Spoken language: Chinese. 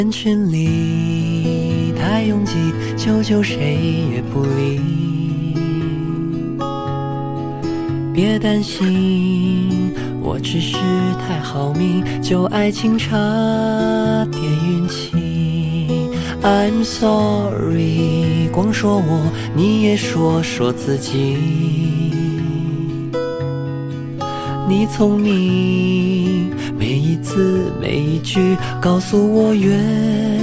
人群里太拥挤，求救谁也不理。别担心，我只是太好命，就爱情差点运气。I'm sorry， 光说我，你也说自己。你聪明，每一字每一句告诉我愿